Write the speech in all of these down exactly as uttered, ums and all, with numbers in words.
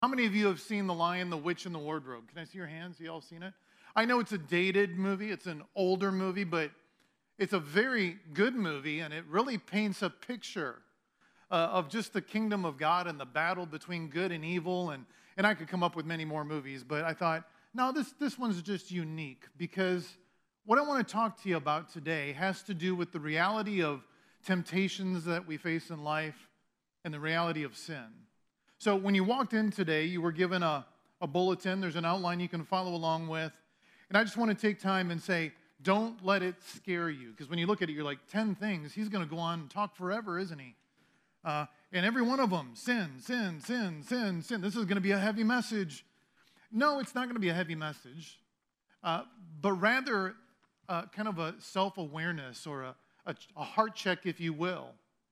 How many of you have seen The Lion, the Witch, and the Wardrobe? Can I see your hands? You all seen it? I know it's a dated movie. It's an older movie, but it's a very good movie, and it really paints a picture uh, of just the kingdom of God and the battle between good and evil. And, and I could come up with many more movies, but I thought, no, this, this one's just unique because what I want to talk to you about today has to do with the reality of temptations that we face in life and the reality of sin. So when you walked in today, you were given a, a bulletin. There's an outline you can follow along with. And I just want to take time and say, don't let it scare you. Because when you look at it, you're like, ten things. He's going to go on and talk forever, isn't he? Uh, and every one of them, sin, sin, sin, sin, sin. This is going to be a heavy message. No, it's not going to be a heavy message. Uh, but rather uh, kind of a self-awareness or a, a, a heart check, if you will.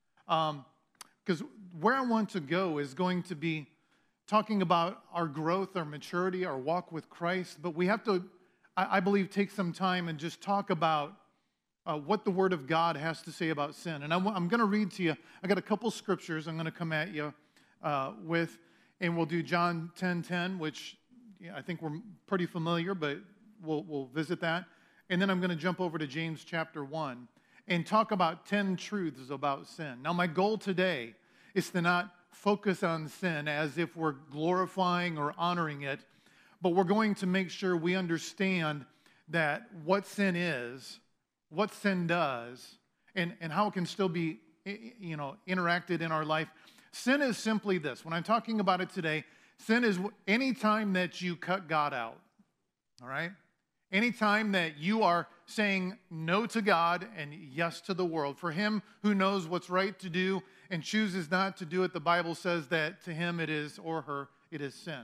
Um, Because where I want to go is going to be talking about our growth, our maturity, our walk with Christ. But we have to, I, I believe, take some time and just talk about uh, what the Word of God has to say about sin. And I, I'm going to read to you, I got a couple scriptures I'm going to come at you uh, with. And we'll do John ten ten, which yeah, I think we're pretty familiar, but we'll, we'll visit that. And then I'm going to jump over to James chapter one and talk about ten truths about sin. Now, my goal today is to not focus on sin as if we're glorifying or honoring it, but we're going to make sure we understand that what sin is, what sin does, and, and how it can still be, you know, interacted in our life. Sin is simply this. When I'm talking about it today, sin is any time that you cut God out, all right? Anytime that you are saying no to God and yes to the world. For him who knows what's right to do and chooses not to do it, the Bible says that to him it is, or her, it is sin.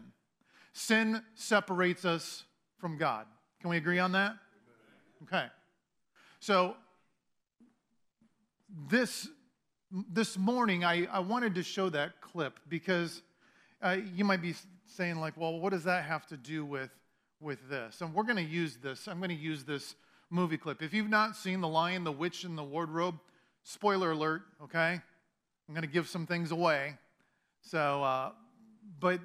Sin separates us from God. Can we agree on that? Okay. So this, this morning, I, I wanted to show that clip because uh, you might be saying like, well, what does that have to do with with this? And we're going to use this. I'm going to use this movie clip. If you've not seen The Lion, the Witch, and the Wardrobe, spoiler alert, okay? I'm going to give some things away. So, uh, but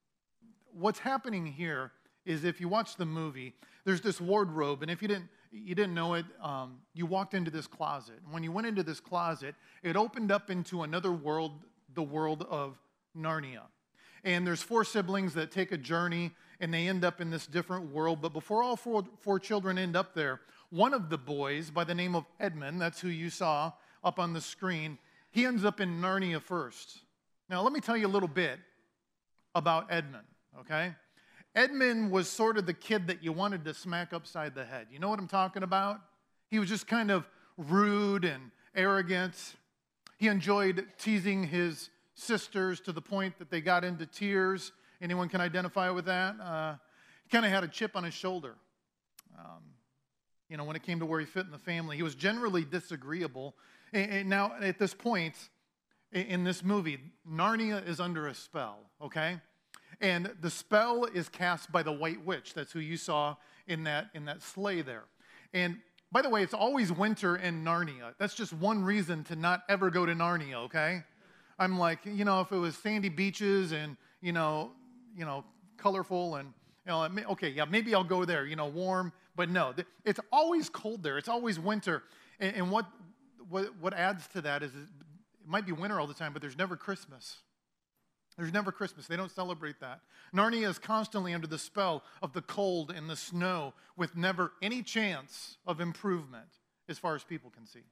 what's happening here is if you watch the movie, there's this wardrobe, and if you didn't you didn't know it, um, you walked into this closet. And when you went into this closet, it opened up into another world, the world of Narnia. And there's four siblings that take a journey, and they end up in this different world. But before all four, four children end up there, one of the boys, by the name of Edmund, that's who you saw up on the screen, he ends up in Narnia first. Now, let me tell you a little bit about Edmund, okay? Edmund was sort of the kid that you wanted to smack upside the head. You know what I'm talking about? He was just kind of rude and arrogant. He enjoyed teasing his sisters to the point that they got into tears. Anyone can identify with that? Uh, he kind of had a chip on his shoulder. Um, you know, when it came to where he fit in the family, he was generally disagreeable. And, and now, at this point in, in this movie, Narnia is under a spell, okay? And the spell is cast by the White Witch. That's who you saw in that in that sleigh there. And by the way, it's always winter in Narnia. That's just one reason to not ever go to Narnia, okay? I'm like, you know, if it was sandy beaches and, you know, you know, colorful and, you know, okay, yeah, maybe I'll go there, you know, warm. But no, it's always cold there. It's always winter. And, and what, what what adds to that is it might be winter all the time, but there's never Christmas. There's never Christmas. They don't celebrate that. Narnia is constantly under the spell of the cold and the snow with never any chance of improvement as far as people can see.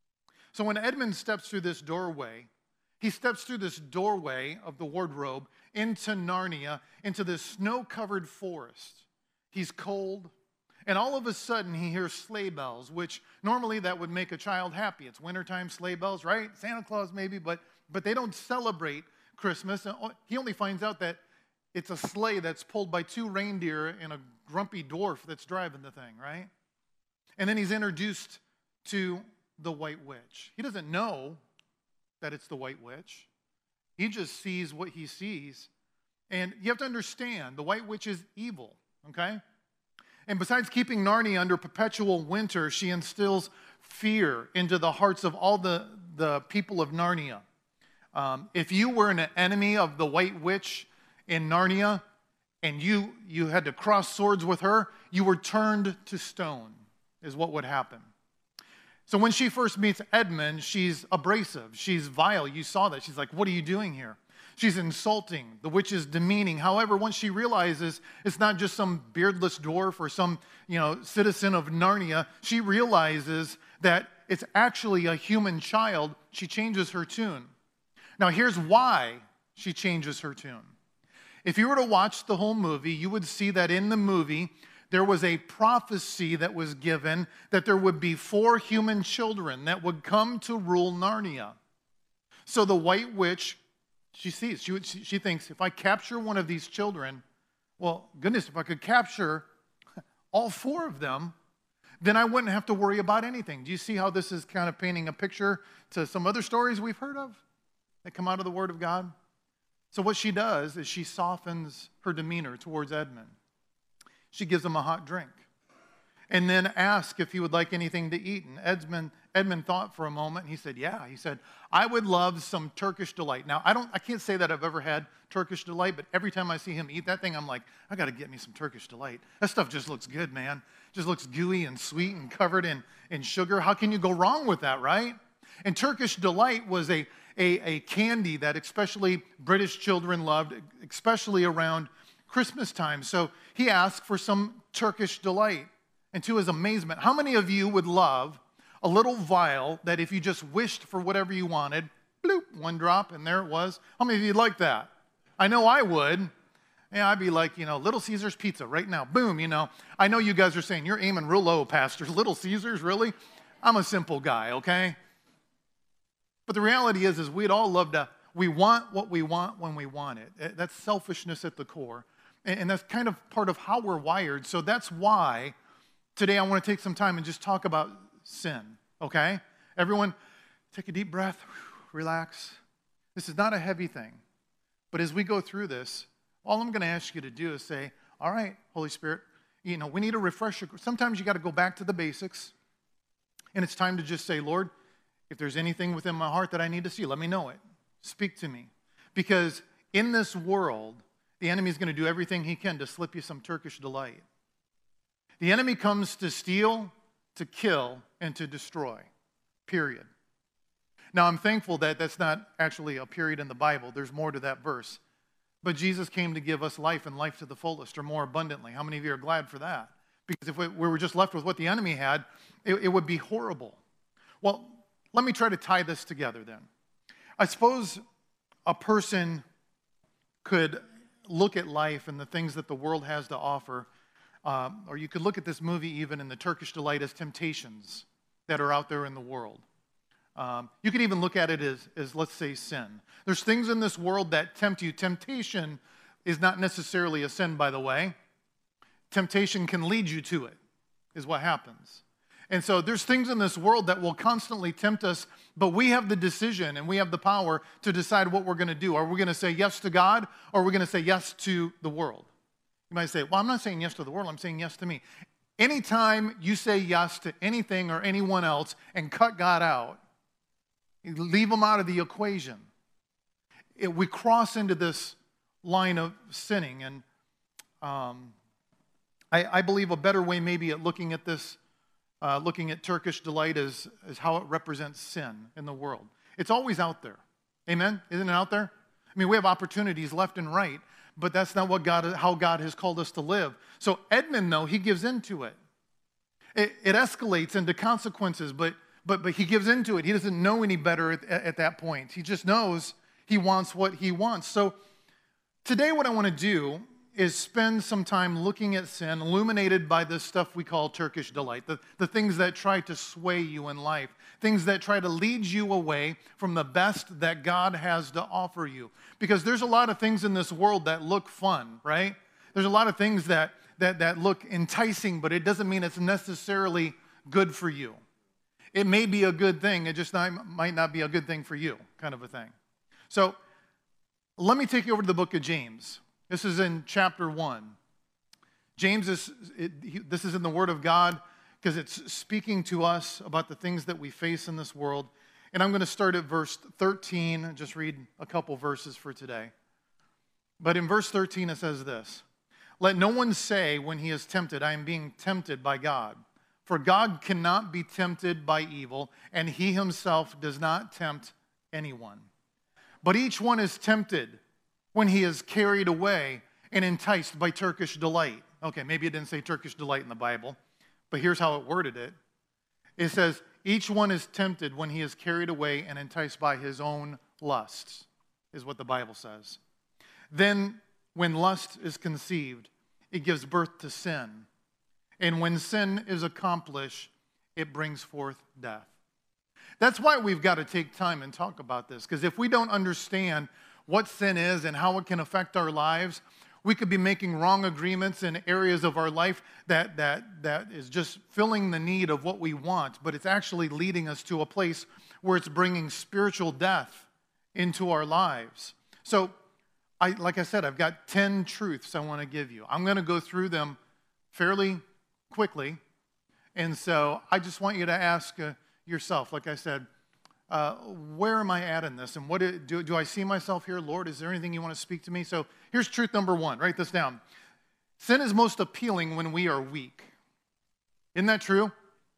So when Edmund steps through this doorway, He steps through this doorway of the wardrobe into Narnia, into this snow-covered forest. He's cold, and all of a sudden he hears sleigh bells, which normally that would make a child happy. It's wintertime sleigh bells, right? Santa Claus maybe, but, but they don't celebrate Christmas. And he only finds out that it's a sleigh that's pulled by two reindeer and a grumpy dwarf that's driving the thing, right? And then he's introduced to the White Witch. He doesn't know that it's the White Witch. He just sees what he sees. And you have to understand, the White Witch is evil, okay? And besides keeping Narnia under perpetual winter, she instills fear into the hearts of all the, the people of Narnia. Um, if you were an enemy of the White Witch in Narnia and you, you had to cross swords with her, you were turned to stone, is what would happen. So when she first meets Edmund, she's abrasive. She's vile. You saw that. She's like, what are you doing here? She's insulting. The witch is demeaning. However, once she realizes it's not just some beardless dwarf or some, you know, citizen of Narnia, she realizes that it's actually a human child. She changes her tune. Now, here's why she changes her tune. If you were to watch the whole movie, you would see that in the movie, there was a prophecy that was given that there would be four human children that would come to rule Narnia. So the White Witch, she sees, she, she thinks, if I capture one of these children, well, goodness, if I could capture all four of them, then I wouldn't have to worry about anything. Do you see how this is kind of painting a picture to some other stories we've heard of that come out of the Word of God? So what she does is she softens her demeanor towards Edmund. She gives him a hot drink and then asks if he would like anything to eat. And Edmund, Edmund thought for a moment. And he said, yeah. He said, I would love some Turkish delight. Now, I don't, I can't say that I've ever had Turkish delight, but every time I see him eat that thing, I'm like, I got to get me some Turkish delight. That stuff just looks good, man. Just looks gooey and sweet and covered in, in sugar. How can you go wrong with that, right? And Turkish delight was a, a, a candy that especially British children loved, especially around Christmas time. So he asked for some Turkish delight. And to his amazement, how many of you would love a little vial that if you just wished for whatever you wanted, bloop, one drop, and there it was? How many of you would like that? I know I would. Yeah, I'd be like, you know, Little Caesars pizza right now. Boom, you know. I know you guys are saying, you're aiming real low, Pastor. Little Caesars, really? I'm a simple guy, okay? But the reality is, is we'd all love to, we want what we want when we want it. That's selfishness at the core. And that's kind of part of how we're wired. So that's why today I want to take some time and just talk about sin, okay? Everyone, take a deep breath, relax. This is not a heavy thing. But as we go through this, all I'm going to ask you to do is say, all right, Holy Spirit, you know, we need a refresher. Sometimes you got to go back to the basics. And it's time to just say, Lord, if there's anything within my heart that I need to see, let me know it. Speak to me. Because in this world, the enemy is going to do everything he can to slip you some Turkish delight. The enemy comes to steal, to kill, and to destroy, period. Now, I'm thankful that that's not actually a period in the Bible. There's more to that verse. But Jesus came to give us life and life to the fullest or more abundantly. How many of you are glad for that? Because if we, we were just left with what the enemy had, it, it would be horrible. Well, let me try to tie this together then. I suppose a person could look at life and the things that the world has to offer, um, or you could look at this movie even in the Turkish delight as temptations that are out there in the world. Um, you could even look at it as, as, let's say, sin. There's things in this world that tempt you. Temptation is not necessarily a sin, by the way. Temptation can lead you to it, is what happens. And so there's things in this world that will constantly tempt us, but we have the decision and we have the power to decide what we're going to do. Are we going to say yes to God, or are we going to say yes to the world? You might say, well, I'm not saying yes to the world, I'm saying yes to me. Anytime you say yes to anything or anyone else and cut God out, you leave him out of the equation, it, we cross into this line of sinning. And um, I, I believe a better way maybe at looking at this Uh, looking at Turkish delight as, as how it represents sin in the world. It's always out there. Amen? Isn't it out there? I mean, we have opportunities left and right, but that's not what God, how God has called us to live. So Edmund, though, he gives into it. It, it escalates into consequences, but, but, but he gives into it. He doesn't know any better at, at that point. He just knows he wants what he wants. So today what I want to do is spend some time looking at sin, illuminated by this stuff we call Turkish delight, the, the things that try to sway you in life, things that try to lead you away from the best that God has to offer you. Because there's a lot of things in this world that look fun, right? There's a lot of things that, that, that look enticing, but it doesn't mean it's necessarily good for you. It may be a good thing, it just not, might not be a good thing for you, kind of a thing. So let me take you over to the book of James. This is in chapter one. James is, it, he, this is in the Word of God because it's speaking to us about the things that we face in this world. And I'm going to start at verse thirteen and just read a couple verses for today. But in verse thirteen, it says this: let no one say when he is tempted, I am being tempted by God. For God cannot be tempted by evil, and he himself does not tempt anyone. But each one is tempted when he is carried away and enticed by Turkish delight. Okay, maybe it didn't say Turkish delight in the Bible, but here's how it worded it. It says, each one is tempted when he is carried away and enticed by his own lusts, is what the Bible says. Then, when lust is conceived, it gives birth to sin. And when sin is accomplished, it brings forth death. That's why we've got to take time and talk about this, because if we don't understand what sin is and how it can affect our lives, we could be making wrong agreements in areas of our life that, that, that is just filling the need of what we want, but it's actually leading us to a place where it's bringing spiritual death into our lives. So, I, like I said, I've got ten truths I want to give you. I'm going to go through them fairly quickly, and so I just want you to ask uh, yourself, like I said, uh, where am I at in this? And what do, do, do I see myself here? Lord, is there anything you want to speak to me? So here's truth number one. Write this down. Sin is most appealing when we are weak. Isn't that true?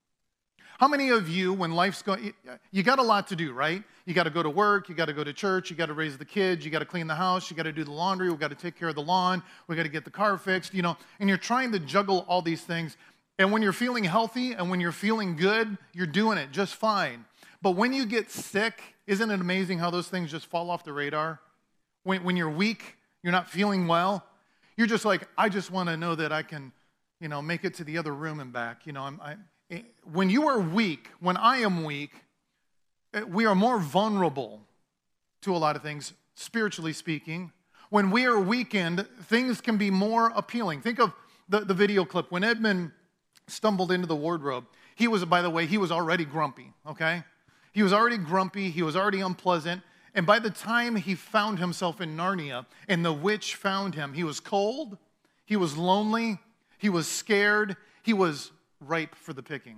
How many of you, when life's going, you got a lot to do, right? You got to go to work, you got to go to church, you got to raise the kids, you got to clean the house, you got to do the laundry, we got to take care of the lawn, we got to get the car fixed, you know, and you're trying to juggle all these things. And when you're feeling healthy and when you're feeling good, you're doing it just fine. But when you get sick, isn't it amazing how those things just fall off the radar? When, when you're weak, you're not feeling well, you're just like, I just want to know that I can, you know, make it to the other room and back. You know, I'm, I, when you are weak, when I am weak, we are more vulnerable to a lot of things, spiritually speaking. When we are weakened, things can be more appealing. Think of the, the video clip. When Edmund stumbled into the wardrobe, he was, by the way, he was already grumpy, okay? He was already grumpy, he was already unpleasant, and by the time he found himself in Narnia and the witch found him, he was cold, he was lonely, he was scared, he was ripe for the picking.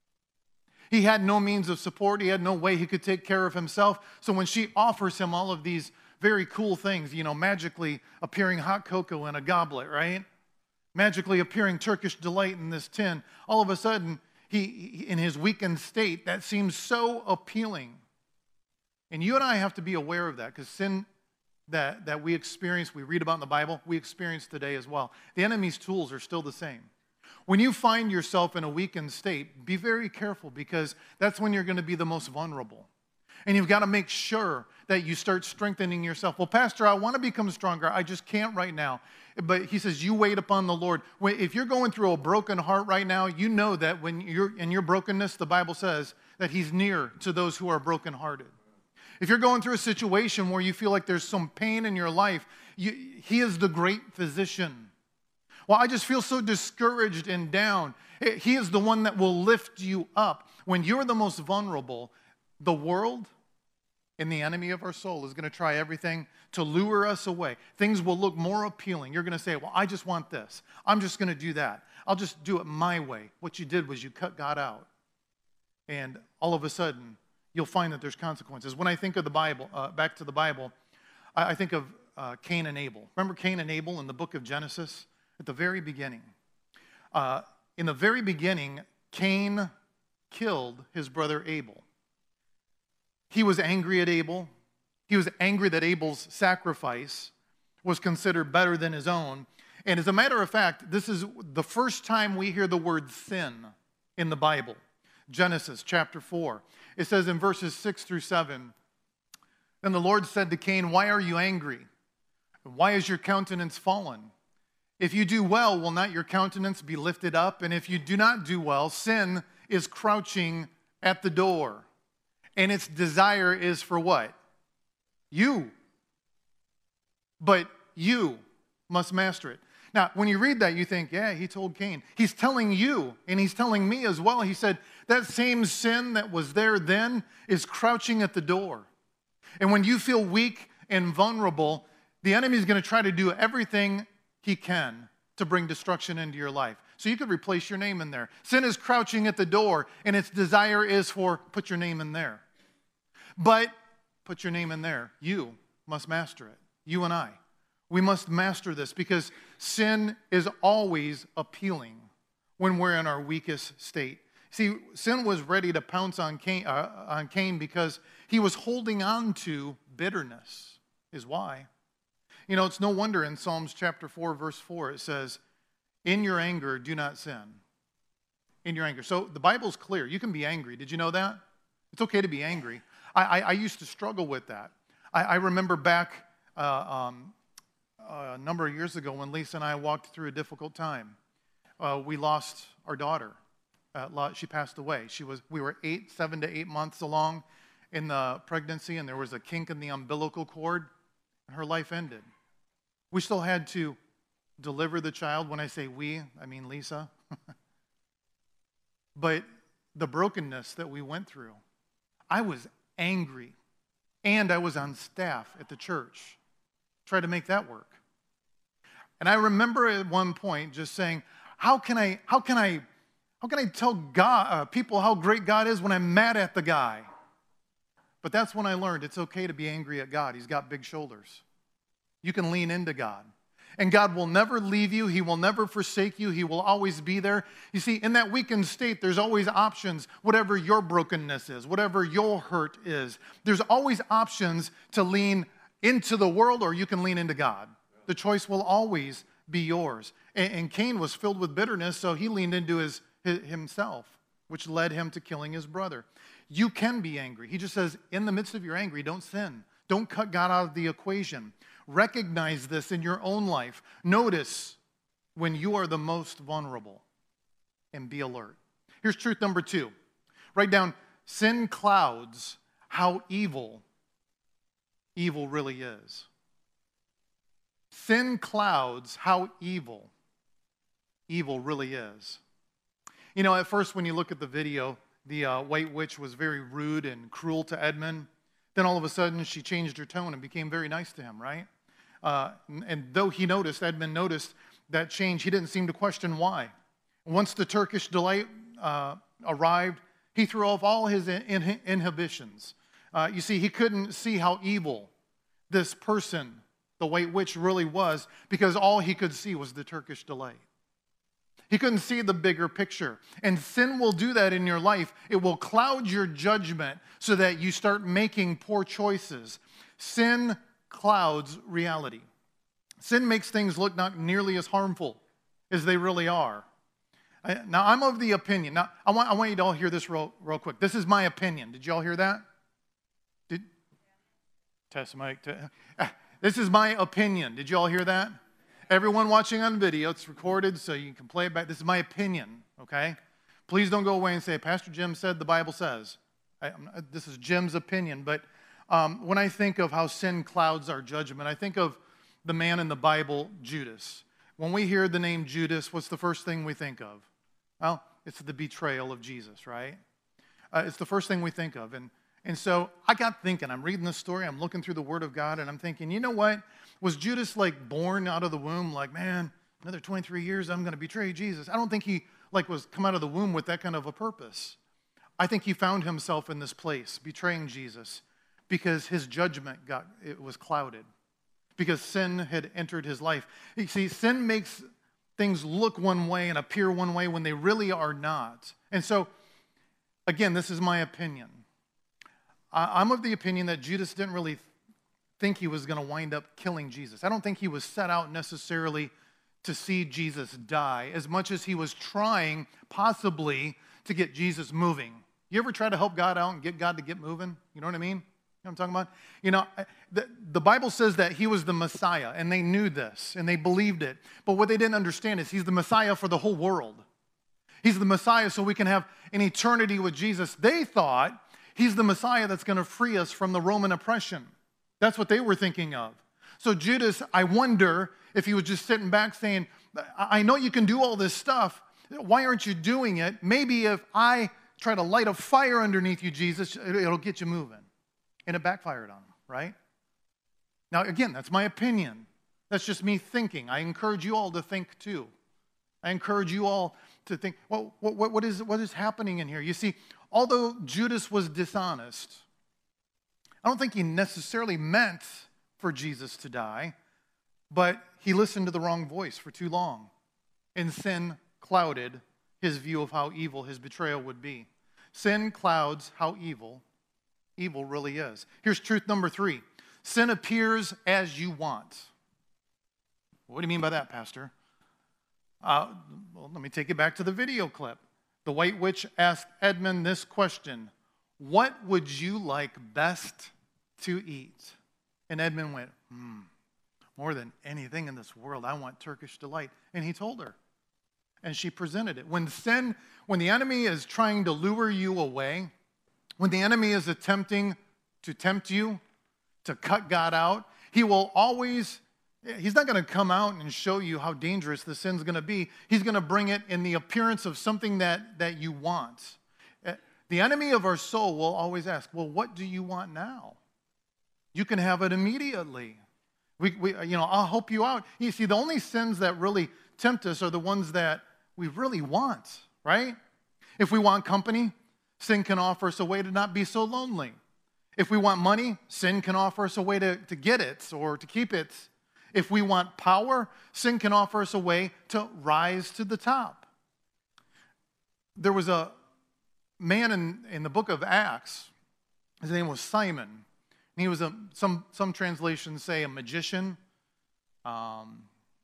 He had no means of support. He had no way he could take care of himself. So when she offers him all of these very cool things, you know, magically appearing hot cocoa in a goblet, right? Magically appearing Turkish delight in this tin, all of a sudden, he, in his weakened state, that seems so appealing. And you and I have to be aware of that, because sin that, that we experience, we read about in the Bible, we experience today as well. The enemy's tools are still the same. When you find yourself in a weakened state, be very careful, because that's when you're going to be the most vulnerable. And you've got to make sure that you start strengthening yourself. Well, Pastor, I want to become stronger. I just can't right now. But he says, you wait upon the Lord. If you're going through a broken heart right now, you know that when you're in your brokenness, the Bible says that he's near to those who are brokenhearted. If you're going through a situation where you feel like there's some pain in your life, you, he is the great physician. Well, I just feel so discouraged and down. He is the one that will lift you up. When you're the most vulnerable, the world and the enemy of our soul is going to try everything to lure us away. Things will look more appealing. You're going to say, well, I just want this. I'm just going to do that. I'll just do it my way. What you did was you cut God out. And all of a sudden, you'll find that there's consequences. When I think of the Bible, uh, back to the Bible, I, I think of uh, Cain and Abel. Remember Cain and Abel in the book of Genesis? At the very beginning. Uh, in the very beginning, Cain killed his brother Abel. He was angry at Abel. He was angry that Abel's sacrifice was considered better than his own. And as a matter of fact, this is the first time we hear the word sin in the Bible. Genesis chapter four. It says in verses six through seven, then the Lord said to Cain, why are you angry? Why is your countenance fallen? If you do well, will not your countenance be lifted up? And if you do not do well, sin is crouching at the door. And its desire is for what? You. But you must master it. Now, when you read that, you think, yeah, he told Cain. He's telling you, and he's telling me as well. He said, that same sin that was there then is crouching at the door. And when you feel weak and vulnerable, the enemy is going to try to do everything he can to bring destruction into your life. So you could replace your name in there. Sin is crouching at the door, and its desire is for, put your name in there. But put your name in there. You must master it. You and I. We must master this because sin is always appealing when we're in our weakest state. See, sin was ready to pounce on Cain, uh, on Cain because he was holding on to bitterness, is why. You know, it's no wonder in Psalms chapter four, verse four, it says, in your anger, do not sin. In your anger. So the Bible's clear. You can be angry. Did you know that? It's okay to be angry. I, I, I used to struggle with that. I, I remember back uh, um, a number of years ago when Lisa and I walked through a difficult time. Uh, we lost our daughter. Uh, she passed away. She was. We were eight, seven to eight months along in the pregnancy, and there was a kink in the umbilical cord, and her life ended. We still had to deliver the child. When I say we, I mean Lisa. But the brokenness that we went through, I was angry, and I was on staff at the church. Try to make that work. And I remember at one point just saying, how can I, how can I, how can I tell God, uh, people how great God is when I'm mad at the guy? But that's when I learned it's okay to be angry at God. He's got big shoulders. You can lean into God. And God will never leave you. He will never forsake you. He will always be there. You see, in that weakened state, there's always options, whatever your brokenness is, whatever your hurt is. There's always options to lean into the world, or you can lean into God. The choice will always be yours. And, and Cain was filled with bitterness, so he leaned into his, his himself, which led him to killing his brother. You can be angry. He just says, in the midst of your anger, don't sin. Don't cut God out of the equation. Recognize this in your own life. Notice when you are the most vulnerable and be alert. Here's truth number two. Write down, sin clouds how evil evil really is. Sin clouds how evil evil really is. You know, at first when you look at the video, the uh, white witch was very rude and cruel to Edmund. Then all of a sudden she changed her tone and became very nice to him, right? Uh, and, and though he noticed, Edmund noticed that change, he didn't seem to question why. Once the Turkish delight uh, arrived, he threw off all his in, in, inhibitions. Uh, you see, he couldn't see how evil this person, the white witch, really was because all he could see was the Turkish delight. He couldn't see the bigger picture. And sin will do that in your life. It will cloud your judgment so that you start making poor choices. Sin clouds reality. Sin makes things look not nearly as harmful as they really are. I, now, I'm of the opinion. Now, I want, I want you to all hear this real, real quick. This is my opinion. Did you all hear that? Did, test mic. T- this is my opinion. Did you all hear that? Everyone watching on video, it's recorded, so you can play it back. This is my opinion, okay? Please don't go away and say, Pastor Jim said the Bible says. I, this is Jim's opinion, but um, when I think of how sin clouds our judgment, I think of the man in the Bible, Judas. When we hear the name Judas, what's the first thing we think of? Well, it's the betrayal of Jesus, right? Uh, it's the first thing we think of. And, and so I got thinking, I'm reading this story, I'm looking through the Word of God, and I'm thinking, you know what? Was Judas like born out of the womb like, man, another twenty-three years, I'm going to betray Jesus? I don't think he like was come out of the womb with that kind of a purpose. I think he found himself in this place, betraying Jesus, because his judgment got, it was clouded. Because sin had entered his life. You see, sin makes things look one way and appear one way when they really are not. And so, again, this is my opinion. I'm of the opinion that Judas didn't really think he was going to wind up killing Jesus. I don't think he was set out necessarily to see Jesus die as much as he was trying possibly to get Jesus moving. You ever try to help God out and get God to get moving? You know what I mean? You know what I'm talking about? You know, the, the Bible says that he was the Messiah, and they knew this, and they believed it. But what they didn't understand is he's the Messiah for the whole world. He's the Messiah so we can have an eternity with Jesus. They thought he's the Messiah that's going to free us from the Roman oppression. That's what they were thinking of. So Judas, I wonder if he was just sitting back saying, I know you can do all this stuff. Why aren't you doing it? Maybe if I try to light a fire underneath you, Jesus, it'll get you moving. And it backfired on him, right? Now, again, that's my opinion. That's just me thinking. I encourage you all to think too. I encourage you all to think, well, what, what, is, what is happening in here? You see, although Judas was dishonest, I don't think he necessarily meant for Jesus to die. but he listened to the wrong voice for too long, and sin clouded his view of how evil his betrayal would be. Sin clouds how evil evil really is. Here's truth number three. Sin appears as you want. What do you mean by that, Pastor? Uh, well, let me take you back to the video clip. The White Witch asked Edmund this question: what would you like best to eat? And Edmund went, hmm, more than anything in this world, I want Turkish delight. And he told her. And she presented it. When sin, when the enemy is trying to lure you away, when the enemy is attempting to tempt you, to cut God out, he will always, he's not going to come out and show you how dangerous the sin's going to be. He's going to bring it in the appearance of something that, that you want. The enemy of our soul will always ask, well, what do you want now? You can have it immediately. We, we, you know, I'll help you out. You see, the only sins that really tempt us are the ones that we really want, right? If we want company, sin can offer us a way to not be so lonely. If we want money, sin can offer us a way to, to get it or to keep it. If we want power, sin can offer us a way to rise to the top. There was a man in, in the book of Acts. His name was Simon. And he was a, some, some translations say a magician. Um,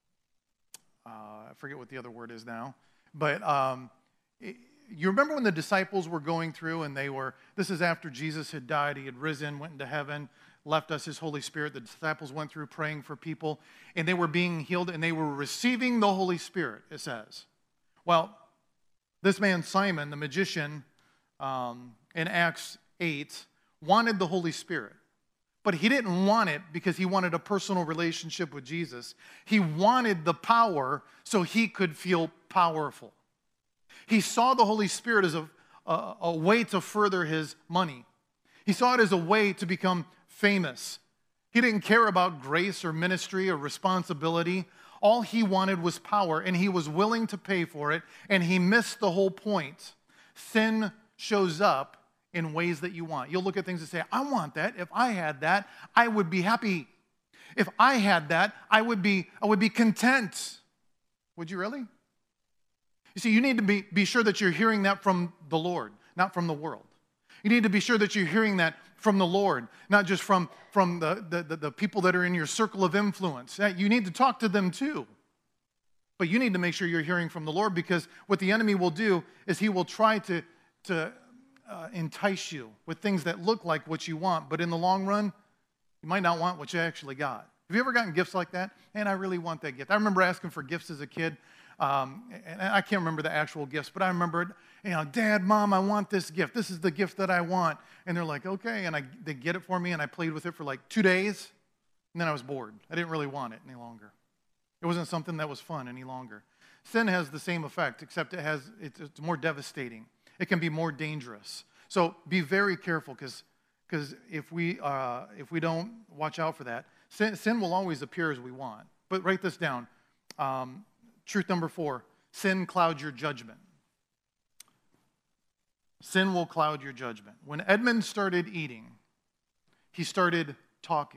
uh, I forget what the other word is now. But um, it, you remember when the disciples were going through and they were, this is after Jesus had died, he had risen, went into heaven, left us his Holy Spirit. The disciples went through praying for people, and they were being healed, and they were receiving the Holy Spirit, it says. Well, this man Simon, the magician, um, in Acts eight, wanted the Holy Spirit. But he didn't want it because he wanted a personal relationship with Jesus. He wanted the power so he could feel powerful. He saw the Holy Spirit as a, a, a way to further his money. He saw it as a way to become famous. He didn't care about grace or ministry or responsibility. All he wanted was power, and he was willing to pay for it, and he missed the whole point. Sin shows up in ways that you want. You'll look at things and say, I want that. If I had that, I would be happy. If I had that, I would be, I would be content. Would you really? You see, you need to be, be sure that you're hearing that from the Lord, not from the world. You need to be sure that you're hearing that from the Lord, not just from, from the, the, the, the people that are in your circle of influence. You need to talk to them too. But you need to make sure you're hearing from the Lord, because what the enemy will do is he will try to, to uh, entice you with things that look like what you want, but in the long run, you might not want what you actually got. Have you ever gotten gifts like that? Man, I really want that gift. I remember asking for gifts as a kid. Um, and I can't remember the actual gifts, but I remember, you know, Dad, Mom, I want this gift. This is the gift that I want. And they're like, okay. And I, they get it for me, and I played with it for like two days, and then I was bored. I didn't really want it any longer. It wasn't something that was fun any longer. Sin has the same effect, except it has, it's, it's more devastating. It can be more dangerous. So be very careful, because because if we uh, if we don't watch out for that, sin, sin will always appear as we want. But write this down. Um, truth number four, sin clouds your judgment. Sin will cloud your judgment. When Edmund started eating, he started talking.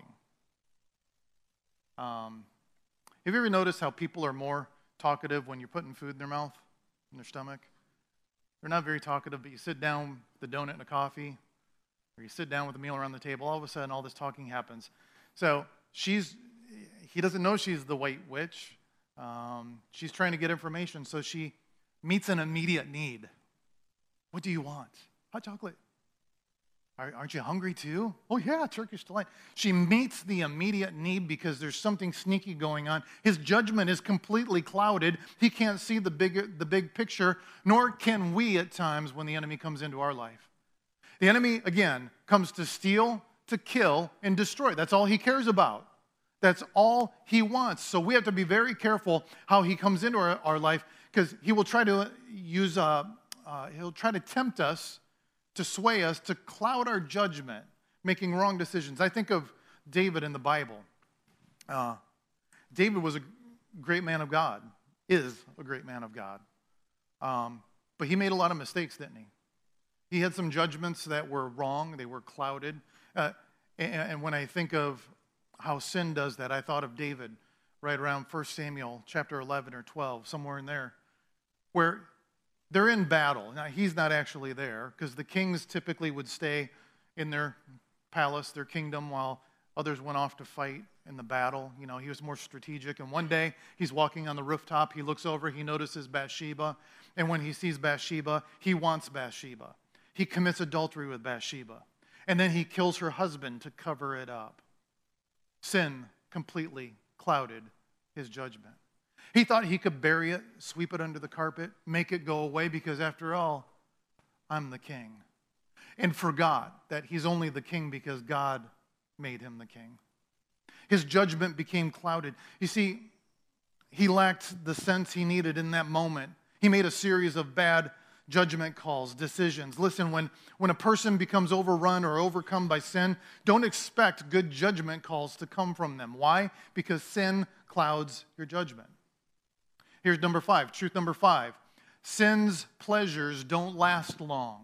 Um, have you ever noticed how people are more talkative when you're putting food in their mouth, in their stomach? They're not very talkative, but you sit down with a donut and a coffee, or you sit down with a meal around the table, all of a sudden all this talking happens. So she's, he doesn't know she's the White Witch. Um, she's trying to get information, so she meets an immediate need. What do you want? Hot chocolate. Aren't you hungry too? Oh yeah, Turkish delight. She meets the immediate need because there's something sneaky going on. His judgment is completely clouded. He can't see the big, the big picture, nor can we at times when the enemy comes into our life. The enemy, again, comes to steal, to kill, and destroy. That's all he cares about. That's all he wants. So we have to be very careful how he comes into our, our life, because he will try to use, uh, uh, he'll try to tempt us, to sway us, to cloud our judgment, making wrong decisions. I think of David in the Bible. Uh, David was a great man of God, is a great man of God. Um, but he made a lot of mistakes, didn't he? He had some judgments that were wrong. They were clouded. Uh, and, and when I think of how sin does that, I thought of David right around First Samuel chapter eleven or twelve, somewhere in there, where they're in battle. Now, he's not actually there because the kings typically would stay in their palace, their kingdom, while others went off to fight in the battle. You know, he was more strategic. And one day, he's walking on the rooftop. He looks over. He notices Bathsheba. And when he sees Bathsheba, he wants Bathsheba. He commits adultery with Bathsheba. And then he kills her husband to cover it up. Sin completely clouded his judgment. He thought he could bury it, sweep it under the carpet, make it go away, because after all, I'm the king. And forgot that he's only the king because God made him the king. His judgment became clouded. You see, he lacked the sense he needed in that moment. He made a series of bad judgment calls, decisions. Listen, when, when a person becomes overrun or overcome by sin, don't expect good judgment calls to come from them. Why? Because sin clouds your judgment. Here's number five, truth number five. Sin's pleasures don't last long.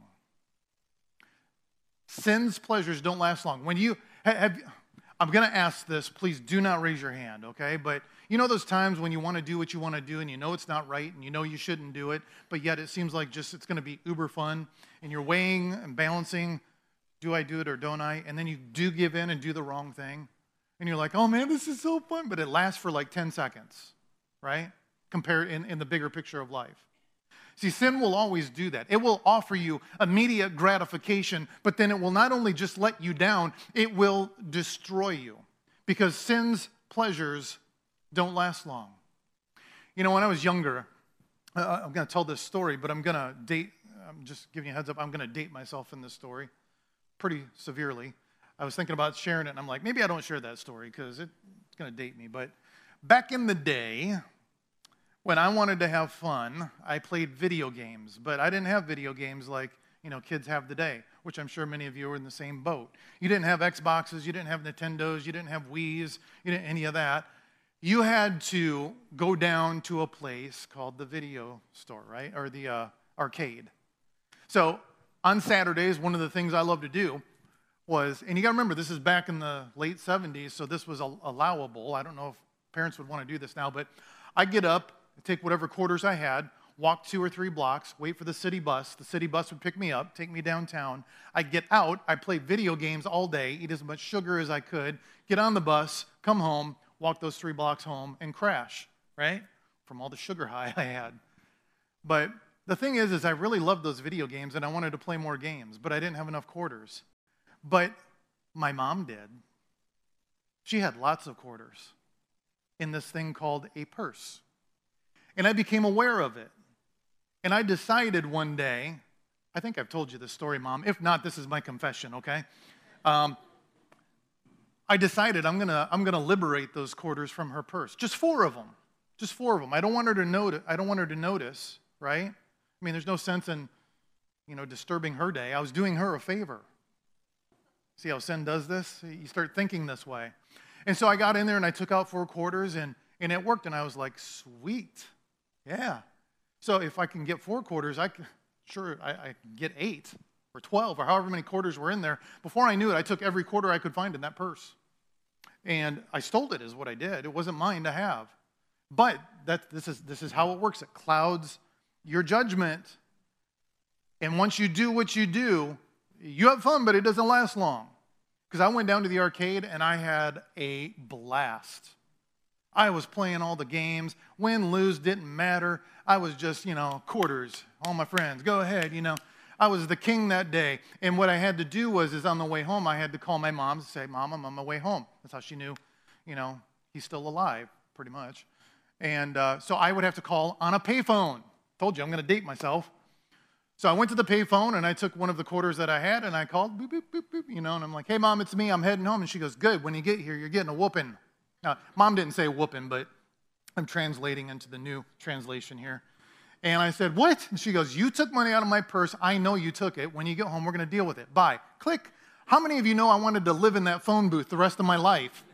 Sin's pleasures don't last long. When you have, I'm going to ask this, please do not raise your hand, okay? But you know those times when you want to do what you want to do and you know it's not right and you know you shouldn't do it, but yet it seems like just it's going to be uber fun and you're weighing and balancing, do I do it or don't I? And then you do give in and do the wrong thing. And you're like, oh man, this is so fun, but it lasts for like ten seconds, right? Compare in, in the bigger picture of life. See, sin will always do that. It will offer you immediate gratification, but then it will not only just let you down, it will destroy you because sin's pleasures don't last long. You know, when I was younger, uh, I'm going to tell this story, but I'm going to date, I'm just giving you a heads up, I'm going to date myself in this story pretty severely. I was thinking about sharing it, and I'm like, maybe I don't share that story because it's going to date me. But back in the day, when I wanted to have fun, I played video games, but I didn't have video games like, you know, kids have today, which I'm sure many of you are in the same boat. You didn't have Xboxes, you didn't have Nintendos, you didn't have Wiis, you didn't any of that. You had to go down to a place called the video store, right, or the uh, arcade. So on Saturdays, one of the things I loved to do was, and you got to remember, this is back in the late seventies, so this was allowable. I don't know if parents would want to do this now, but I'd get up, take whatever quarters I had, walk two or three blocks, wait for the city bus. The city bus would pick me up, take me downtown. I'd get out. I'd play video games all day, eat as much sugar as I could, get on the bus, come home, walk those three blocks home, and crash, right, from all the sugar high I had. But the thing is, is I really loved those video games, and I wanted to play more games, but I didn't have enough quarters. But my mom did. She had lots of quarters in this thing called a purse. And I became aware of it. And I decided one day, I think I've told you this story, Mom. If not, this is my confession, okay? Um, I decided I'm gonna I'm gonna liberate those quarters from her purse. Just four of them. Just four of them. I don't want her to notice. I don't want her to notice, right? I mean, there's no sense in, you know, disturbing her day. I was doing her a favor. See how sin does this? You start thinking this way. And so I got in there and I took out four quarters and, and it worked. And I was like, sweet. Yeah. So if I can get four quarters, I can, sure, I, I can get eight or twelve or however many quarters were in there. Before I knew it, I took every quarter I could find in that purse. And I stole it is what I did. It wasn't mine to have. But that, this is, this is how it works. It clouds your judgment. And once you do what you do, you have fun, but it doesn't last long. Because I went down to the arcade and I had a blast. I was playing all the games. Win, lose, didn't matter. I was just, you know, quarters. All my friends, go ahead, you know. I was the king that day. And what I had to do was, is on the way home, I had to call my mom and say, Mom, I'm on my way home. That's how she knew, you know, he's still alive, pretty much. And uh, so I would have to call on a payphone. Told you, I'm going to date myself. So I went to the payphone, and I took one of the quarters that I had, and I called, boop, boop, boop, boop, you know, and I'm like, hey, Mom, it's me. I'm heading home. And she goes, good. When you get here, you're getting a whooping. Now, Mom didn't say whooping, but I'm translating into the new translation here. And I said, what? And she goes, you took money out of my purse. I know you took it. When you get home, we're going to deal with it. Bye. Click. How many of you know I wanted to live in that phone booth the rest of my life?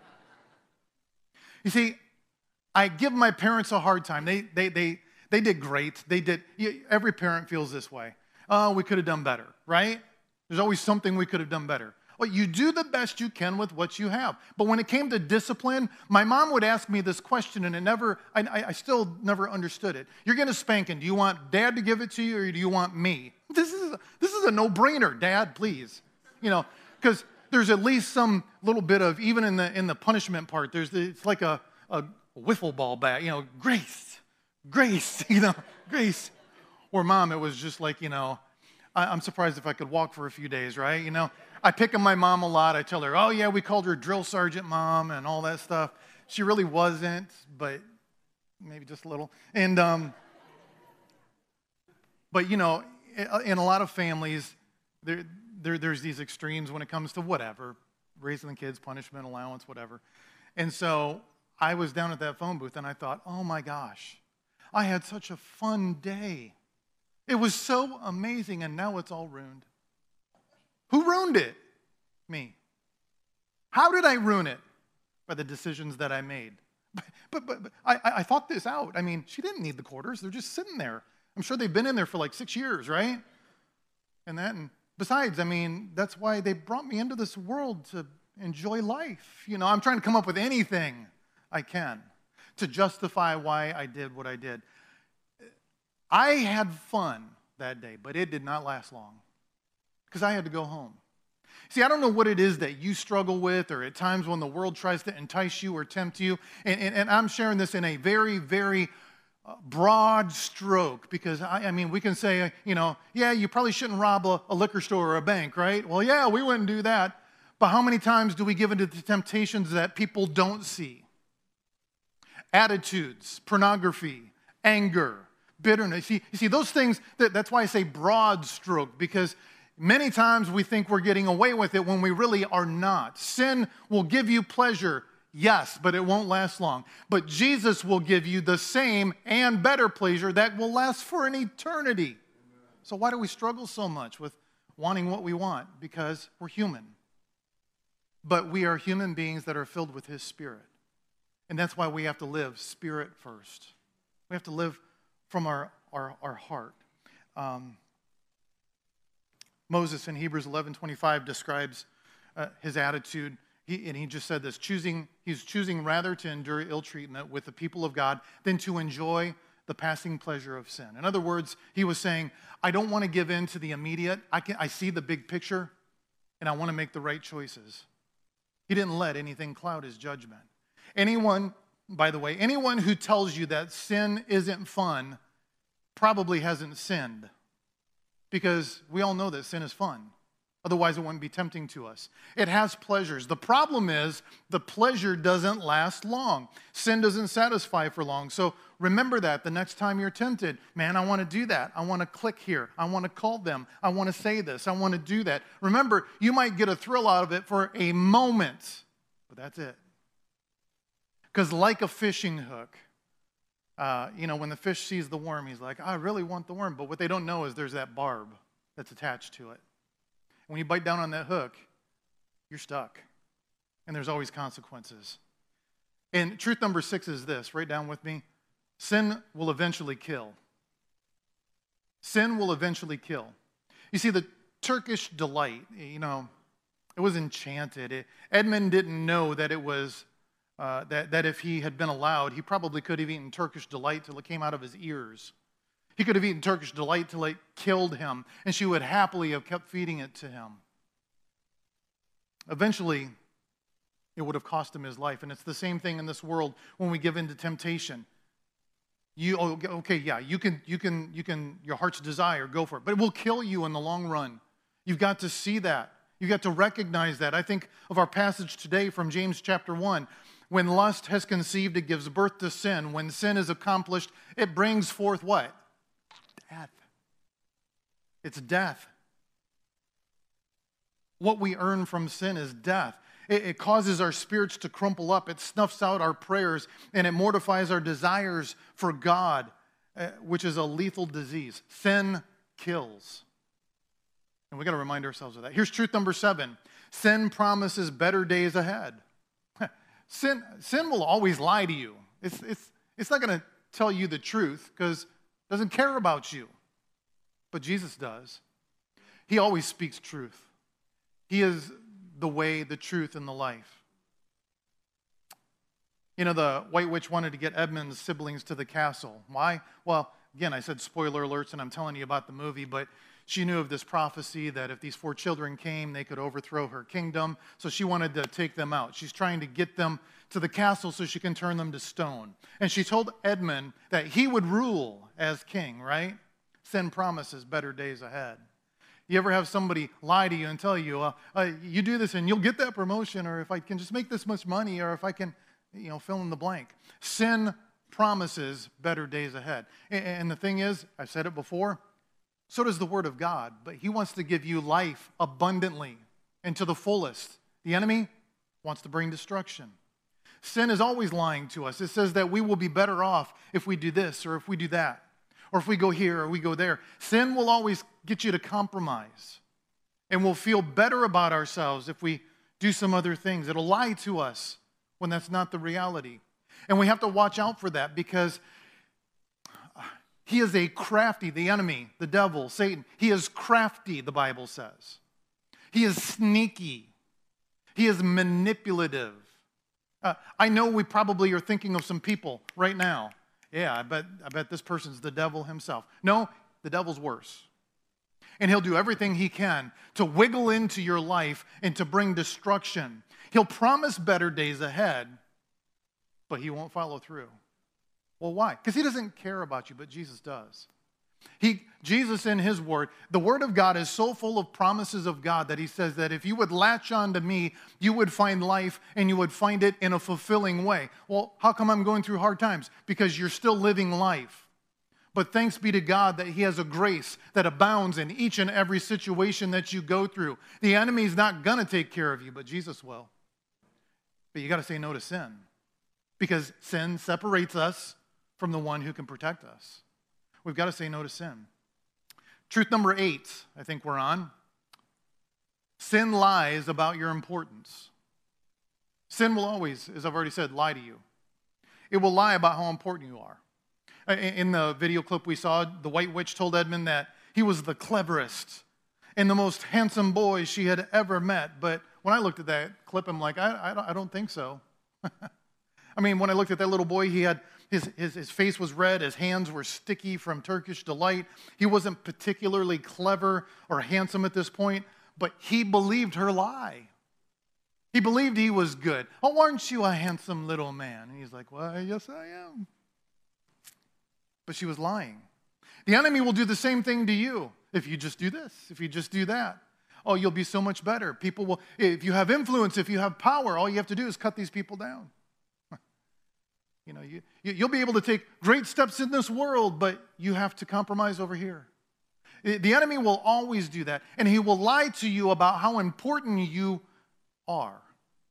You see, I give my parents a hard time. They, they, they, they did great. They did. Every parent feels this way. Oh, we could have done better, right? There's always something we could have done better. Well, you do the best you can with what you have. But when it came to discipline, my mom would ask me this question, and it never, I, I still never understood it. You're going to spanking. Do you want Dad to give it to you, or do you want me? This is a, this is a no-brainer, Dad, please. You know, because there's at least some little bit of, even in the in the punishment part, there's the, it's like a, a wiffle ball bat. You know, grace, grace. You know, grace. Or Mom, it was just like, you know, I, I'm surprised if I could walk for a few days, right? You know. I pick on my mom a lot. I tell her, oh, yeah, we called her drill sergeant mom and all that stuff. She really wasn't, but maybe just a little. And, um, but, you know, in a lot of families, there, there, there's these extremes when it comes to whatever, raising the kids, punishment, allowance, whatever. And so I was down at that phone booth, and I thought, oh, my gosh, I had such a fun day. It was so amazing, and now it's all ruined. Who ruined it? Me. How did I ruin it? By the decisions that I made. But, but, but, but I, I thought this out. I mean, she didn't need the quarters. They're just sitting there. I'm sure they've been in there for like six years, right? And that, and besides, I mean, that's why they brought me into this world, to enjoy life. You know, I'm trying to come up with anything I can to justify why I did what I did. I had fun that day, but it did not last long, because I had to go home. See, I don't know what it is that you struggle with, or at times when the world tries to entice you or tempt you. And, and, and I'm sharing this in a very, very uh, broad stroke, because, I, I mean, we can say, uh, you know, yeah, you probably shouldn't rob a, a liquor store or a bank, right? Well, yeah, we wouldn't do that. But how many times do we give into the temptations that people don't see? Attitudes, pornography, anger, bitterness. You see, you see those things, that, that's why I say broad stroke, because many times we think we're getting away with it when we really are not. Sin will give you pleasure, yes, but it won't last long. But Jesus will give you the same and better pleasure that will last for an eternity. So why do we struggle so much with wanting what we want? Because we're human. But we are human beings that are filled with His Spirit. And that's why we have to live Spirit first. We have to live from our, our, our heart. Um, Moses in Hebrews eleven twenty-five describes uh, his attitude, he, and he just said this, choosing, he's choosing rather to endure ill treatment with the people of God than to enjoy the passing pleasure of sin. In other words, he was saying, I don't want to give in to the immediate. I, can, I see the big picture, and I want to make the right choices. He didn't let anything cloud his judgment. Anyone, by the way, anyone who tells you that sin isn't fun probably hasn't sinned. Because we all know that sin is fun. Otherwise, it wouldn't be tempting to us. It has pleasures. The problem is the pleasure doesn't last long. Sin doesn't satisfy for long. So remember that the next time you're tempted. Man, I want to do that. I want to click here. I want to call them. I want to say this. I want to do that. Remember, you might get a thrill out of it for a moment, but that's it. Because like a fishing hook, Uh, you know, when the fish sees the worm, he's like, I really want the worm. But what they don't know is there's that barb that's attached to it. When you bite down on that hook, you're stuck. And there's always consequences. And truth number six is this. Write down with me. Sin will eventually kill. Sin will eventually kill. You see, the Turkish delight, you know, it was enchanted. It, Edmund didn't know that it was Uh, that, that if he had been allowed, he probably could have eaten Turkish delight till it came out of his ears. He could have eaten Turkish delight till it killed him, and she would happily have kept feeding it to him. Eventually, it would have cost him his life, and it's the same thing in this world when we give in to temptation. You, okay, yeah, you can, you can, you can, your heart's desire, go for it, but it will kill you in the long run. You've got to see that. You've got to recognize that. I think of our passage today from James chapter one. When lust has conceived, it gives birth to sin. When sin is accomplished, it brings forth what? Death. It's death. What we earn from sin is death. It, it causes our spirits to crumple up. It snuffs out our prayers, and it mortifies our desires for God, uh, which is a lethal disease. Sin kills. And we've got to remind ourselves of that. Here's truth number seven. Sin promises better days ahead. Sin, sin will always lie to you. It's, it's, it's not going to tell you the truth because it doesn't care about you. But Jesus does. He always speaks truth. He is the way, the truth, and the life. You know, the White Witch wanted to get Edmund's siblings to the castle. Why? Well, again, I said spoiler alerts, and I'm telling you about the movie, but she knew of this prophecy that if these four children came, they could overthrow her kingdom. So she wanted to take them out. She's trying to get them to the castle so she can turn them to stone. And she told Edmund that he would rule as king, right? Sin promises better days ahead. You ever have somebody lie to you and tell you, uh, uh, you do this and you'll get that promotion, or if I can just make this much money, or if I can, you know, fill in the blank. Sin promises better days ahead. And, and the thing is, I've said it before, so does the Word of God, but He wants to give you life abundantly and to the fullest. The enemy wants to bring destruction. Sin is always lying to us. It says that we will be better off if we do this or if we do that, or if we go here or we go there. Sin will always get you to compromise, and we'll feel better about ourselves if we do some other things. It'll lie to us when that's not the reality. And we have to watch out for that, because he is a crafty, the enemy, the devil, Satan. He is crafty, the Bible says. He is sneaky. He is manipulative. Uh, I know we probably are thinking of some people right now. Yeah, I bet, I bet this person's the devil himself. No, the devil's worse. And he'll do everything he can to wiggle into your life and to bring destruction. He'll promise better days ahead, but he won't follow through. Well, why? Because he doesn't care about you, but Jesus does. He, Jesus in his word, the word of God is so full of promises of God that he says that if you would latch on to me, you would find life, and you would find it in a fulfilling way. Well, how come I'm going through hard times? Because you're still living life. But thanks be to God that he has a grace that abounds in each and every situation that you go through. The enemy's not going to take care of you, but Jesus will. But you got to say no to sin, because sin separates us from the one who can protect us. We've got to say no to sin. Truth number eight, I think we're on. Sin lies about your importance. Sin will always, as I've already said, lie to you. It will lie about how important you are. In the video clip we saw, the White Witch told Edmund that he was the cleverest and the most handsome boy she had ever met. But when I looked at that clip, I'm like, I, I, don't, I don't think so. I mean, when I looked at that little boy, he had his, his, his face was red, his hands were sticky from Turkish delight. He wasn't particularly clever or handsome at this point, but he believed her lie. He believed he was good. Oh, aren't you a handsome little man? And he's like, well, yes, I am. But she was lying. The enemy will do the same thing to you. If you just do this, if you just do that, oh, you'll be so much better. People will, if you have influence, if you have power, all you have to do is cut these people down. You know, you, you'll be able to take great steps in this world, but you have to compromise over here. The enemy will always do that, and he will lie to you about how important you are.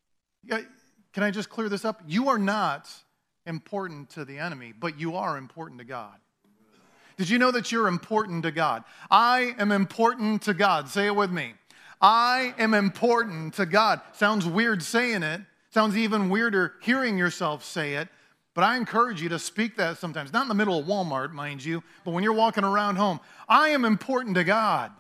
Can I just clear this up? You are not important to the enemy, but you are important to God. Did you know that you're important to God? I am important to God. Say it with me. I am important to God. Sounds weird saying it. Sounds even weirder hearing yourself say it. But I encourage you to speak that sometimes. Not in the middle of Walmart, mind you, but when you're walking around home. I am important to God.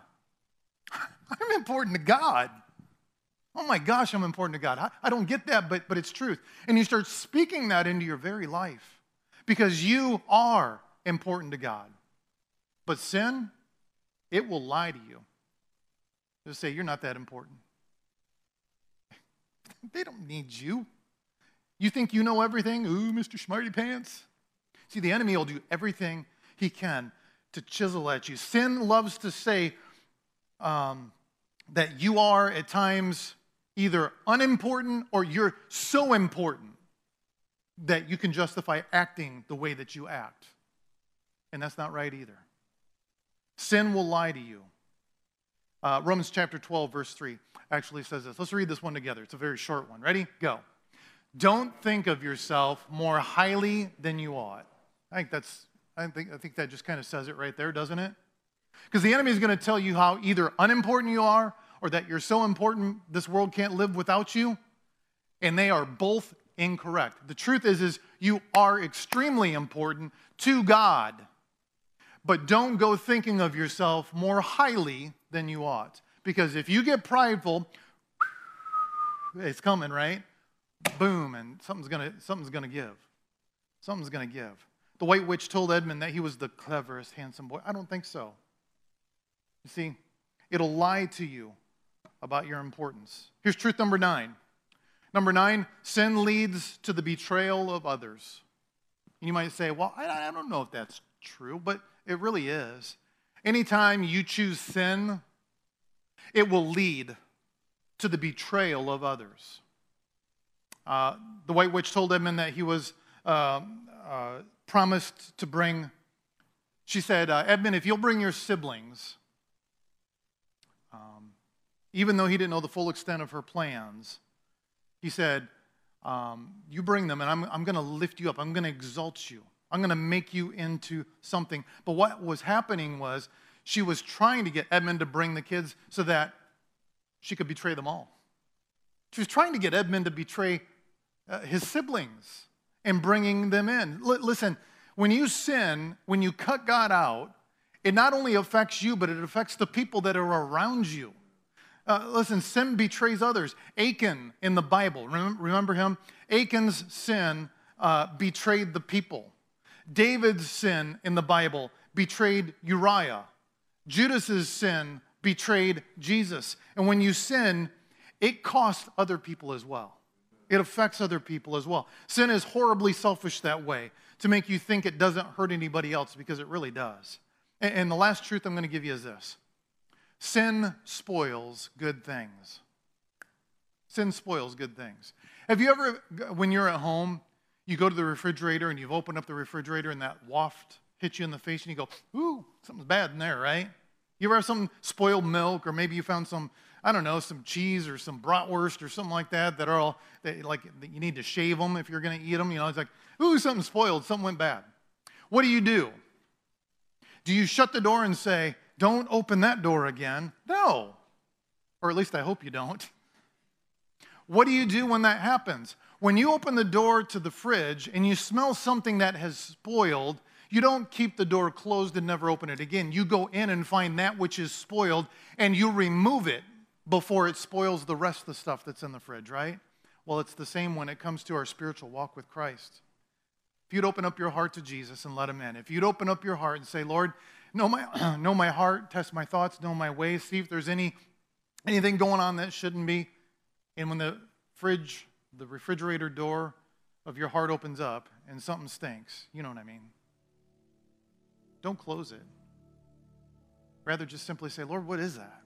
I'm important to God. Oh my gosh, I'm important to God. I, I don't get that, but, but it's truth. And you start speaking that into your very life because you are important to God. But sin, it will lie to you. It'll say, you're not that important. They don't need you. You think you know everything? Ooh, Mister Smarty Pants. See, the enemy will do everything he can to chisel at you. Sin loves to say um, that you are at times either unimportant or you're so important that you can justify acting the way that you act. And that's not right either. Sin will lie to you. Uh, Romans chapter twelve, verse three actually says this. Let's read this one together. It's a very short one. Ready? Go. Don't think of yourself more highly than you ought. I think that's. I think. I think that just kind of says it right there, doesn't it? Because the enemy is going to tell you how either unimportant you are or that you're so important this world can't live without you, and they are both incorrect. The truth is, is you are extremely important to God, but don't go thinking of yourself more highly than you ought. Because if you get prideful, It's coming, right? Boom, and something's gonna something's gonna give. Something's gonna give. The White Witch told Edmund that he was the cleverest, handsome boy. I don't think so. You see, it'll lie to you about your importance. Here's truth number nine. Number nine, sin leads to the betrayal of others. And you might say, well, I, I don't know if that's true, but it really is. Anytime you choose sin, it will lead to the betrayal of others. Uh, the White Witch told Edmund that he was uh, uh, promised to bring, she said, uh, Edmund, if you'll bring your siblings, um, even though he didn't know the full extent of her plans, he said, um, you bring them and I'm, I'm going to lift you up. I'm going to exalt you. I'm going to make you into something. But what was happening was she was trying to get Edmund to bring the kids so that she could betray them all. She was trying to get Edmund to betray uh, his siblings and bringing them in. L- listen, when you sin, when you cut God out, it not only affects you, but it affects the people that are around you. Uh, listen, sin betrays others. Achan in the Bible, remember, remember him? Achan's sin uh, betrayed the people. David's sin in the Bible betrayed Uriah. Judas's sin betrayed Jesus. And when you sin, it costs other people as well. It affects other people as well. Sin is horribly selfish that way, to make you think it doesn't hurt anybody else, because it really does. And, and the last truth I'm going to give you is this. Sin spoils good things. Sin spoils good things. Have you ever, when you're at home, you go to the refrigerator and you've opened up the refrigerator and that waft hits you in the face and you go, ooh, something's bad in there, right? You ever have some spoiled milk, or maybe you found some, I don't know, some cheese or some bratwurst or something like that that are all, that, like you need to shave them if you're going to eat them. You know, it's like, ooh, something spoiled, something went bad. What do you do? Do you shut the door and say, don't open that door again? No. Or at least I hope you don't. What do you do when that happens? When you open the door to the fridge and you smell something that has spoiled, you don't keep the door closed and never open it again. You go in and find that which is spoiled and you remove it before it spoils the rest of the stuff that's in the fridge, right? Well, it's the same when it comes to our spiritual walk with Christ. If you'd open up your heart to Jesus and let him in, if you'd open up your heart and say, Lord, know my, know my heart, test my thoughts, know my ways, see if there's any anything going on that shouldn't be. And when the fridge, the refrigerator door of your heart opens up and something stinks, you know what I mean, don't close it. Rather, just simply say, Lord, what is that?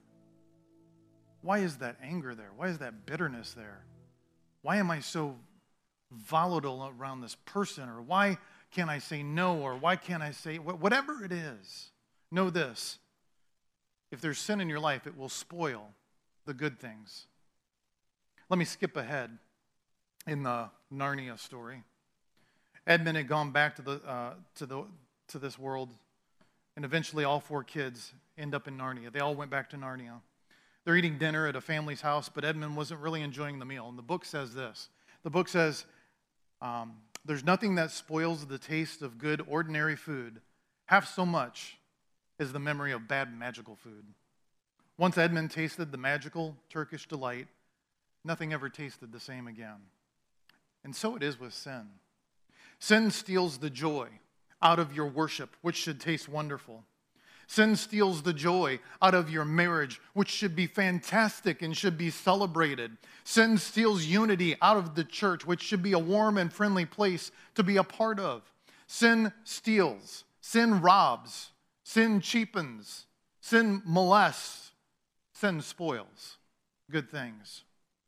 Why is that anger there? Why is that bitterness there? Why am I so volatile around this person? Or why can't I say no? Or why can't I say, whatever it is, know this. If there's sin in your life, it will spoil the good things. Let me skip ahead in the Narnia story. Edmund had gone back to the uh, to the to this world, and eventually all four kids end up in Narnia. They all went back to Narnia. They're eating dinner at a family's house, but Edmund wasn't really enjoying the meal. And the book says this. The book says, um, there's nothing that spoils the taste of good, ordinary food half so much as the memory of bad, magical food. Once Edmund tasted the magical Turkish delight, nothing ever tasted the same again. And so it is with sin. Sin steals the joy out of your worship, which should taste wonderful. Sin steals the joy out of your marriage, which should be fantastic and should be celebrated. Sin steals unity out of the church, which should be a warm and friendly place to be a part of. Sin steals. Sin robs. Sin cheapens. Sin molests. Sin spoils good things.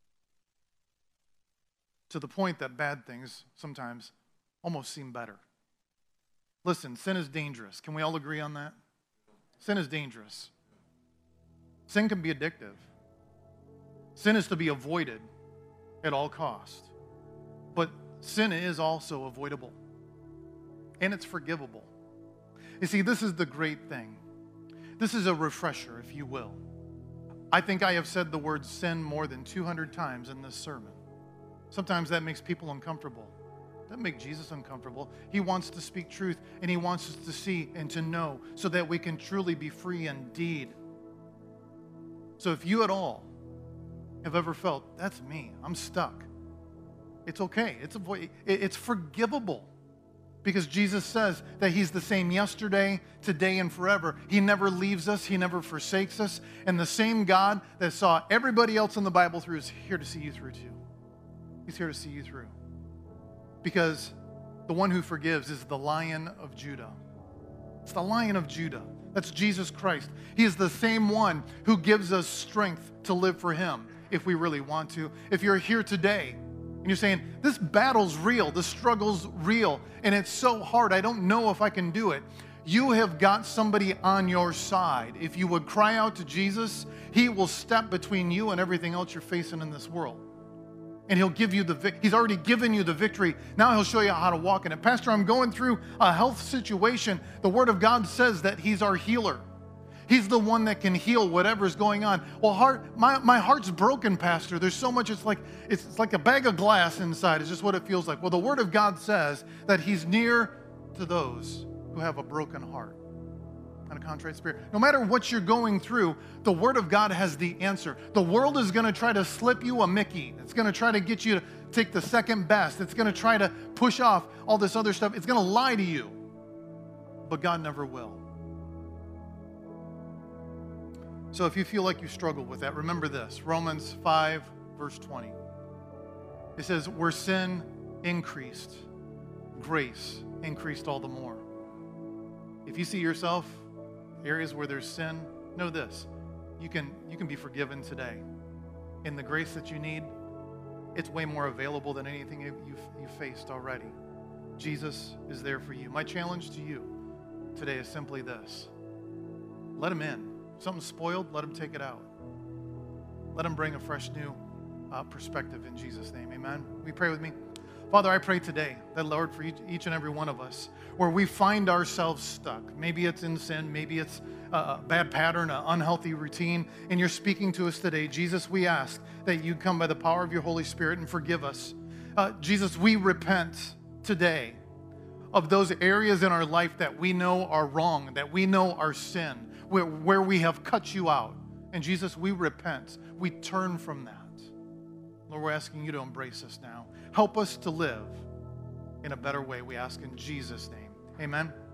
To the point that bad things sometimes almost seem better. Listen, sin is dangerous. Can we all agree on that? Sin is dangerous. Sin can be addictive. Sin is to be avoided at all cost. But sin is also avoidable. And it's forgivable. You see, this is the great thing. This is a refresher, if you will. I think I have said the word sin more than two hundred times in this sermon. Sometimes that makes people uncomfortable. It doesn't make Jesus uncomfortable. He wants to speak truth, and he wants us to see and to know so that we can truly be free indeed. So if you at all have ever felt, that's me, I'm stuck. It's okay. It's, avoid, it's forgivable because Jesus says that he's the same yesterday, today, and forever. He never leaves us. He never forsakes us. And the same God that saw everybody else in the Bible through is here to see you through too. He's here to see you through. Because the one who forgives is the Lion of Judah. It's the Lion of Judah. That's Jesus Christ. He is the same one who gives us strength to live for him if we really want to. If you're here today and you're saying, this battle's real, this struggle's real, and it's so hard, I don't know if I can do it. You have got somebody on your side. If you would cry out to Jesus, he will step between you and everything else you're facing in this world. And he'll give you the victory. He's already given you the victory. Now he'll show you how to walk in it. Pastor, I'm going through a health situation. The Word of God says that he's our healer. He's the one that can heal whatever's going on. Well, heart, my, my heart's broken, Pastor. There's so much, it's like, it's, it's like a bag of glass inside. It's just what it feels like. Well, the Word of God says that he's near to those who have a broken heart and a contrite spirit. No matter what you're going through, the Word of God has the answer. The world is going to try to slip you a Mickey. It's going to try to get you to take the second best. It's going to try to push off all this other stuff. It's going to lie to you. But God never will. So if you feel like you struggle with that, remember this. Romans five, verse twenty. It says, where sin increased, grace increased all the more. If you see yourself areas where there's sin, know this. You can, you can be forgiven today. And the grace that you need, it's way more available than anything you've, you've faced already. Jesus is there for you. My challenge to you today is simply this. Let him in. If something's spoiled, let him take it out. Let him bring a fresh new uh, perspective in Jesus' name. Amen. Will you pray with me? Father, I pray today that, Lord, for each, each and every one of us, where we find ourselves stuck, maybe it's in sin, maybe it's a bad pattern, an unhealthy routine, and you're speaking to us today. Jesus, we ask that you come by the power of your Holy Spirit and forgive us. Uh, Jesus, we repent today of those areas in our life that we know are wrong, that we know are sin, where, where we have cut you out. And Jesus, we repent. We turn from that. Lord, we're asking you to embrace us now. Help us to live in a better way, we ask in Jesus' name. Amen.